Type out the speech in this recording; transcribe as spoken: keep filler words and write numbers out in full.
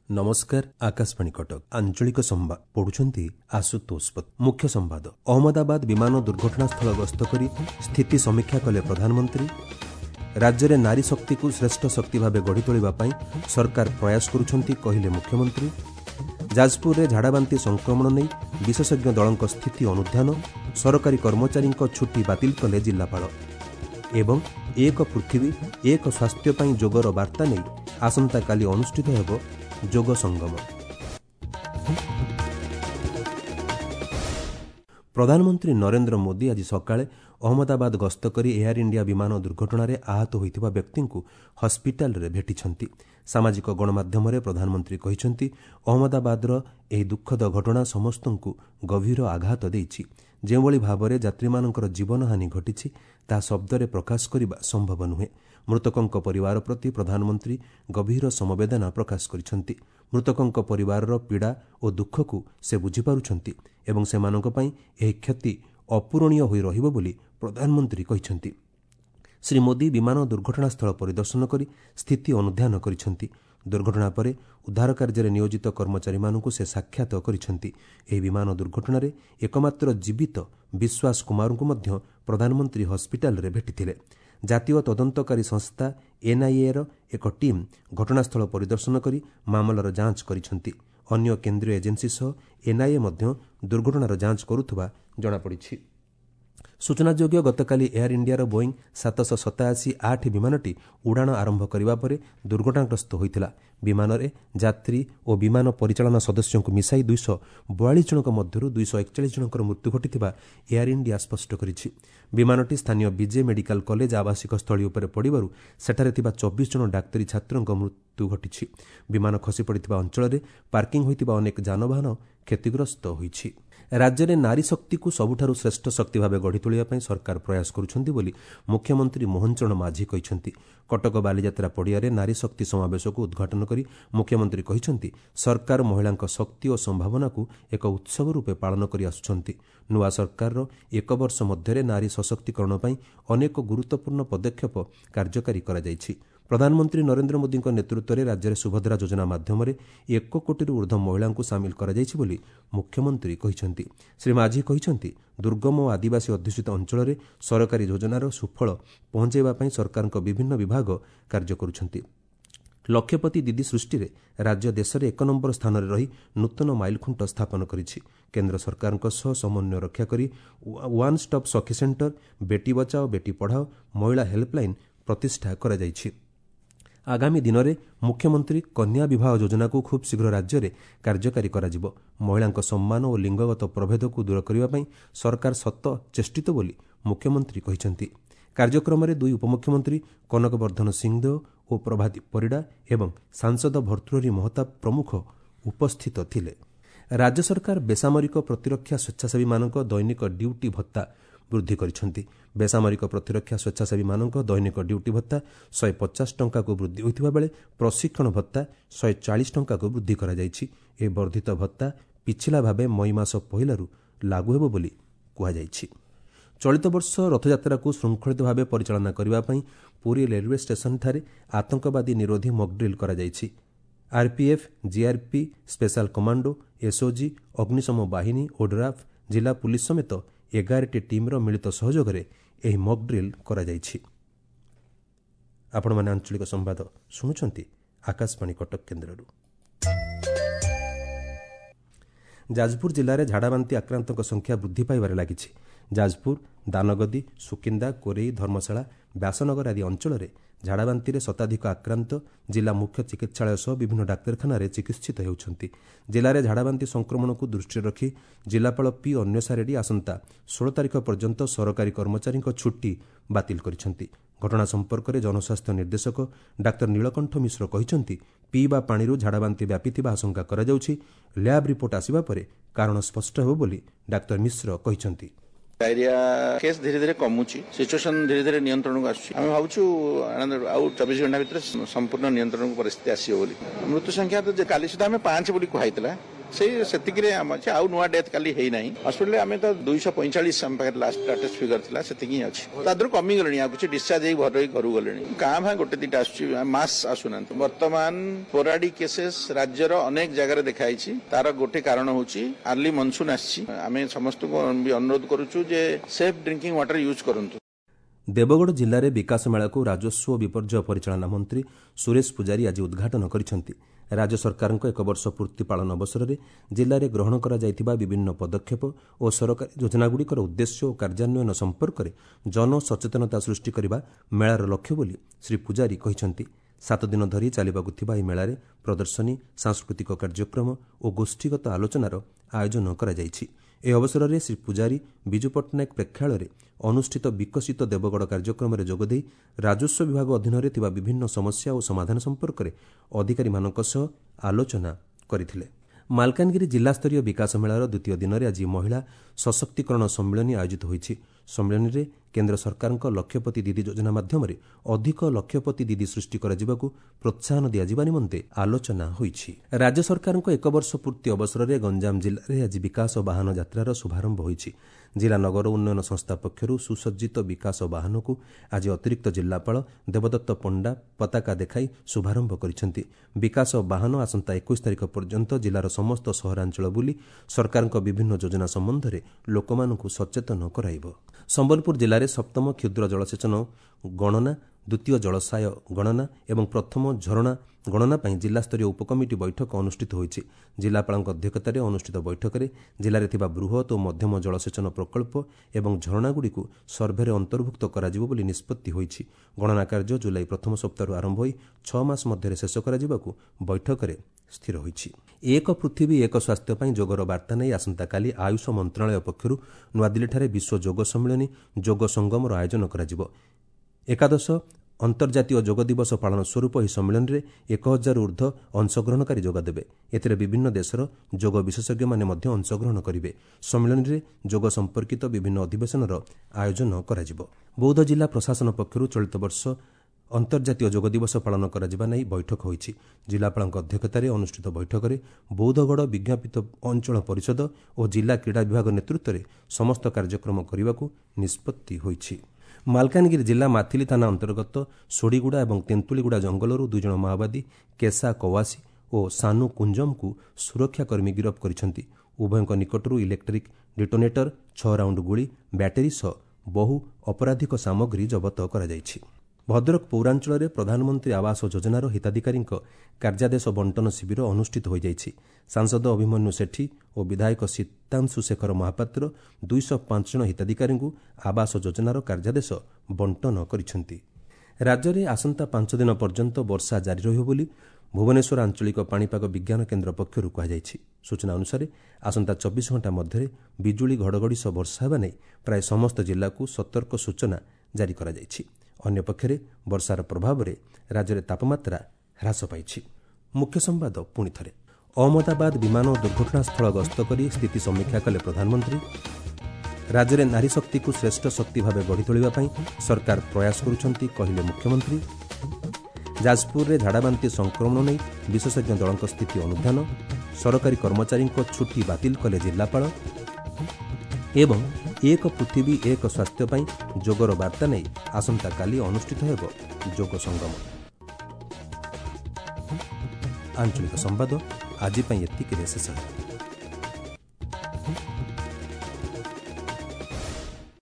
नमस्कार। आकाशवाणी कटक आंचलिक संवाद पढ़ुछंती आशुतोष पत। मुख्य संवाद। अहमदाबाद विमान दुर्घटनास्थल गस्त करी स्थिति समीक्षा कले प्रधानमंत्री। राज्य में नारी शक्ति को श्रेष्ठ शक्ति भाव गढ़ी तोलिबा पई सरकार प्रयास करुछंती कहले मुख्यमंत्री। जाजपुर में झाड़ाबांति संक्रमण नहीं विशेषज्ञ दलक स्थिति अनुध्यान। सरकारी कर्मचारी छुट्टी बातिल कले जिलापाल। एवं एक पृथ्वी एक स्वास्थ्य पई जोगर वार्ता नहीं आसंता काली अनुष्ठित हेबो जोग संगम। प्रधानमंत्री नरेंद्र मोदी आज सकाळे अहमदाबाद गस्त करी एयर इंडिया विमान दुर्घटना आहत होइतिबा व्यक्ति को हस्पिटाल रे भेटिछंती। सामाजिक गणमाध्यम रे प्रधानमंत्री कहिछंती अहमदाबादर एही दुखद घटना समस्तंकु गभीर आघात देइछि। जेभଳି भाବରେ ଯାତ୍ରୀମାନଙ୍କର ଜୀବନହାନି ଘଟିଛି ତାହା ଶବ୍ଦରେ ପ୍ରକାଶ କରିବା ସମ୍ଭବ ନୁହେଁ। ମୃତକଙ୍କ ପରିବାର ପ୍ରତି ପ୍ରଧାନମନ୍ତ୍ରୀ ଗଭୀର ସମବେଦନା ପ୍ରକାଶ କରିଛନ୍ତି। ମୃତକଙ୍କ ପରିବାରର ପୀଡ଼ା ଓ ଦୁଃଖକୁ ସେ ବୁଝିପାରୁଛନ୍ତି ଏବଂ ସେମାନଙ୍କ ପାଇଁ ଏହି କ୍ଷତି ଅପୂରଣୀୟ ହୋଇ ରହିବ ବୋଲି ପ୍ରଧାନମନ୍ତ୍ରୀ କହିଛନ୍ତି। ଶ୍ରୀ ମୋଦି ବିମାନ ଦୁର୍ଘଟଣାସ୍ଥଳ ପରିଦର୍ଶନ କରି ସ୍ଥିତି ଅନୁଧ୍ୟାନ କରିଛନ୍ତି। ଦୁର୍ଘଟଣା ପରେ ଉଦ୍ଧାର କାର୍ଯ୍ୟରେ ନିୟୋଜିତ କର୍ମଚାରୀମାନଙ୍କୁ ସେ ସାକ୍ଷାତ କରିଛନ୍ତି। ଏହି ବିମାନ ଦୁର୍ଘଟଣାରେ ଏକମାତ୍ର ଜୀବିତ ବିଶ୍ୱାସ କୁମାରଙ୍କୁ ମଧ୍ୟ ପ୍ରଧାନମନ୍ତ୍ରୀ ହସ୍ପିଟାଲରେ ଭେଟିଥିଲେ। ଜାତୀୟ ତଦନ୍ତକାରୀ ସଂସ୍ଥା ଏନ୍ଆଇଏର ଏକ ଟିମ୍ ଘଟଣାସ୍ଥଳ ପରିଦର୍ଶନ କରି ମାମଲାର ଯାଞ୍ଚ କରିଛନ୍ତି। ଅନ୍ୟ କେନ୍ଦ୍ରୀୟ ଏଜେନ୍ସି ସହ ଏନ୍ଆଇଏ ମଧ୍ୟ ଦୁର୍ଘଟଣାର ଯାଞ୍ଚ କରୁଥିବା ଜଣାପଡ଼ିଛି। सूचनायोग्य गतकाली एयर इंडिया बोईंग सातश सताशी आठ विमानटी उड़ाण आरंभ करने पर दुर्घटनाग्रस्त होता। विमान में यात्री और विमान परिचालन सदस्यों को मिसाई दुईश बयालीस जन मध्य दुईश एकचाश जन मृत्यु घटी एयर इंडिया स्पष्ट करिछि। विमानटी स्थानीय विजे मेडिकल कॉलेज आवासिक स्थली उपर पड़ू सेठारे थिबा चौबीस जन डाक्तरी छात्रों मृत्यु घटी। विमान खसी पड़ता अंचल में पार्किंग होइतिबा अनेक जानवाहन क्षतिग्रस्त होइछि। राज्य में नारी शक्ति को सबुठारु श्रेष्ठ शक्ति भाव गढ़ी तोलिबा सरकार प्रयास करुछंती बोली मुख्यमंत्री मोहन चरण माझी कहिसंती। कटक बालीजात्रा पड़िया नारी शक्ति समावेश को उद्घाटन करी मुख्यमंत्री कहिसंती सरकार महिलांक शक्ति और संभावना को एक उत्सव रूपे पालन करि आसुछंती। नुआ सरकार एक वर्ष मध्य नारी सशक्तिकरण पई अनेक गुरुत्वपूर्ण पदक्षेप कार्यकारी करा जायछि। प्रधानमंत्री नरेंद्र मोदी नेतृत्व में राज्य में सुभद्रा योजना माध्यम एक कोटी ऊर्ध्व महिला सामिल करा जायछि बोली मुख्यमंत्री कहिसंती। श्री माझी कहिसंती दुर्गम और आदिवासी अध्युषित अंचल में सरकारी योजनार सुफल पहुंचाइबा पई सरकार विभिन्न विभाग कार्य करुछंती। लक्षपति दीदी सृष्टि में राज्य देश में एक नंबर स्थान में रही नूतन माइलखुंट स्थापन करिछि। केंद्र सरकार सह समन्वय रक्षा करी वन स्टॉप सखी सेंटर, बेटी बचाओ बेटी पढ़ाओ, महिला हेल्पलाइन प्रतिष्ठा करा जायछि। आगामी दिन में मुख्यमंत्री कन्या विवाह योजना को खूब शीघ्र राज्य में कार्यकारी करा जिवो। महिलांक सम्मान और लिंगगत प्रभेद को दूर करने पर सरकार सत चेष्टित बोली मुख्यमंत्री कहिसंती। कार्यक्रम में दुई उपमुख्यमंत्री कनकवर्धन सिंहदेव और प्रभाती परिडा एवं सांसद भर्तृहरि महताब प्रमुख उपस्थित थिले। राज्य सरकार बेसामरिक प्रतिरक्षा स्वेच्छासेवी मानक दैनिक ड्यूटी भत्ता वृद्धि करिसेंती। बेसामरिक प्रतिरक्षा स्वेच्छासेवी मानक दैनिक ड्यूटी भत्ता शहे पचास टंका को वृद्धि होइतिबा बेले प्रशिक्षण भत्ता शहे चालीस टंका को वृद्धि करा जायछि। ए वर्धित भत्ता पिछला भावे मई मास पहिलारू लागू हेबो बोली कुहा जायछि। चलित वर्ष रथयात्रा को श्रृंखलित भाव परिचालना करने पर पुरी रेलवे स्टेशन ठारे आतंकवादी निरोधी मॉकड्रिल करा जायछि। RPF, GRP, special commando, SOG, अग्निशम बाहिनी, ओड्राफ, जिला पुलिस समेत एगारटी टीम्र मिलित सहयोग में यह मॉकड्रिल करा जायछि। आपण माने आंचलिक संवाद शुणुचंती आकाशवाणी कटक केन्द्ररू। जाजपुर जिले में झाड़ाबांति आक्रांतों संख्या वृद्धि पाइबार लागिछि। जाजपुर, दानगदी, सुकिंदा, कोरेई, धर्मशाला, व्यासनगर आदि अंचल में झाड़ाबांति शताधिक आक्रांत जिला मुख्य चिकित्सालय सह विभिन्न डाक्तखाना चिकित्सित होउछंती। जिले में झाड़ाबांति संक्रमण को दृष्टि रखी जिलापाल पी अन्वेषा रेड्डी आसंता षोल तारिख पर्यंत सरकारी कर्मचारी छुट्टी बातिल करिसेंती। घटना संपर्क में जनस्वास्थ्य निर्देशक डाक्तर नीलकंठ मिश्र कहिसंती पीवा पानी झाड़ाबांति व्यापीथिबा आशंका करा जाउछि। लैब रिपोर्ट आसिबा परे कारण स्पष्ट हेबो बोली डाक्तर मिश्र कहिसंती। डायरिया केस धीरे धीरे कमुची, सिचुएशन धीरे धीरे नियंत्रण को आसुची। आम भावुँ आउ चौबीस घंटा भितर संपूर्ण नियंत्रण को परिस्थिति आसो बोली। मृत्यु संख्या तो काली सुधा आम पांच बोली कहला से सेतिकिरे हम अछि आउ नुआ डेथ काली हेई नाही हॉस्पिटल आमे तो दो सौ पैंतालीस हम पाखे लास्ट लेटेस्ट फिगर थिला सेतिकी अछि तादर कमी गलणी आ कुछ डिस्चार्ज हेई भरई करू गलणी का भा गोटे दिटा आछि मास आसुना वर्तमान पोराडी केसेस राज्यर अनेक जगह देखाई छी तार गोटे कारण होची अर्ली मानसून आछि आमे समस्त को अनुरोध करूछु जे सेफ ड्रिंकिंग वाटर यूज करंतु। देवगढ़ जिले में विकास मेला को राजस्व और विपर्यय परिचालना मंत्री सुरेश पुजारी आज उद्घाटन करिसेंति। राज्य सरकार एक वर्ष पूर्ति पालन अवसर में जिले में ग्रहण करा जायतिबा विभिन्न पदक्षेप और सरकारी योजनागुड़िकर उद्देश्य और कार्यान्वयन संपर्क में जन सचेतनता सृष्टि करने मेलार लक्ष्य बोली श्री पुजारी कहिसेंति। सात दिन धरी चलिबाकु थिबा एही मेलारे प्रदर्शनी सांस्कृतिक कार्यक्रम और गोष्ठीगत आलोचनार आयोजन करा जायछि। ए अवसर में श्री पुजारी विजु पट्टनायक प्रेक्षालय अनुष्ठित विकसित देवगढ़ कार्यक्रम में जोगदे राजस्व विभाग अधीन में विभिन्न समस्या और समाधान संपर्क में अधिकारी मानक सह आलोचना करथिले। मालकानगिरी जिलास्तरीय विकास मेलार द्वितीय दिन में आज महिला सशक्तिकरण सम्मेलन आयोजित होइछि। सम्मेलन में केन्द्र सरकार लक्षपति दीदी योजना माध्यम अधिक लक्षपति दीदी सृष्टि कराजिबाकु प्रोत्साहन दियाजिबा निमंते आलोचना होइछि। राज्य सरकार एक वर्ष पूर्ति अवसर में गंजाम जिले में आज विकास वाहन यात्रार शुभारंभ होइछि। जिला नगर उन्नयन संस्था पक्षरु सुसज्जित विकास वाहन को आज अतिरिक्त जिलापाल देवदत्त पंडा पताका देखाई शुभारंभ करिसेंति। विकास वाहन आसंता इक्कीस तारिख पर्यंत जिलार समस्त सहरांचल बुली सरकार विभिन्न योजना संबंध में लोकमानंकु सचेतन कराइब। संबलपुर जिले में सप्तम क्षुद्र जलसेचन गणना द्वितीय जलसाय गणना एवं प्रथम झरणा गणना पर जिलास्तरीय उपकमिटी बैठक अनुष्ठित होइछि। जिलापाल अध्यक्षतार अनुष्ठित बैठक में जिले में बृहत और मध्यम जलसेचन प्रकल्प एवं झरणागुड़ी सर्भे अंतर्भुक्त कराजिबो बोली निष्पत्ति होइछि। गणना कार्य जुलाई प्रथम सप्ताह आरंभ होई छह मास मध्य शेष कराजिबाकु बैठक में स्थिर होइछि। एक पृथ्वी एक स्वास्थ्य पर जोगर वार्ता नहीं आसंता काली आयुष मंत्रालय पक्षरु नुआदिल्लीଠାରେ विश्व जोग सम्मेलन जोग संगमर आयोजन कराजिबो। एकादश अंतर्जातीय जोग दिवस पालन स्वरूप यह सम्मेलन में एक हजार ऊर्ध्व अंशग्रहणकारी जोगदेवे। एथिरे विभिन्न देशर जोग विशेषज्ञ माने मध्य अंशग्रहण करिवे। सम्मेलन में जोग संपर्कित विभिन्न अधिवेशनर आयोजन कराजिबो। बौद्ध जिला प्रशासन पक्षरु चलित वर्ष अंतर्जातीय जोग दिवस पालन कराजिबा नै बैठक होइछि। जिलापालଙ୍କ अध्यक्षतार अनुष्ठित बैठक में बौद्धगढ़ विज्ञापित अंचल परिषद और जिला क्रीड़ा विभाग नेतृत्व में समस्त कार्यक्रम करने निष्पत्ति होइछि। मालकानगिरी जिला माथिली थाना अंतर्गत सोड़ीगुड़ा और तेंतुलीगुड़ा जंगलरू दुई जन माओवादी केसा कवासी और सानू कुंजम को सुरक्षाकर्मी गिरफ्त करिसेंति। उभयଙ୍କ निकटरू इलेक्ट्रिक डिटोनेटर छह राउंड गुड़ी बैटेरी सह बहु अपराधिक सामग्री जबत करा जायछि। भद्रक पौरांचल में प्रधानमंत्री आवास योजनार हिताधिकारी कार्यादेश बंटन शिविर अनुष्ठित हो जाइछि। सांसद अभिमन्यु सेठी और विधायक सीतांशु शेखर महापात्र दुई सौ पांच जन हिताधिकारी आवास योजनार कार्यादेश बंटन करिसेंति। राज्य में आसंता पांच दिन पर्यंत वर्षा जारी रहिब बोली भुवनेश्वर आंचलिक पाणीपाग विज्ञान केन्द्र पक्षरु कहुଯାଇଛି। सूचना अनुसार आसंता चौबीस घंटा मध्य बिजुली घड़घड़ी सह वर्षा हेबा नै प्राय समस्त जिला को सतर्क सूचना जारी करा जायछि। अन्य पक्षरे वर्षार प्रभाव में राज्य में तापमात्रा ह्रास पाइछि। मुख्य संवाद पुणी थरे। अहमदाबाद विमान दुर्घटनास्थल गस्त कर स्थिति समीक्षा कले प्रधानमंत्री। राज्य में नारी शक्ति को श्रेष्ठ शक्ति भाव गढ़ी तोलिबा सरकार प्रयास करुछंती कहले मुख्यमंत्री। जाजपुर में झाड़ाबांति संक्रमण नहीं विशेषज्ञ दल स्थिति अनुधान। सरकारी कर्मचारी छुट्टी बातिल कले जिलापाल एवं एक पृथ्वी एक स्वास्थ्य पर जोगर वार्ता नहीं आसंता काली अनुष्ठित हेब जोग संगम। आंचलिक संवाद आज एतिकी शेष।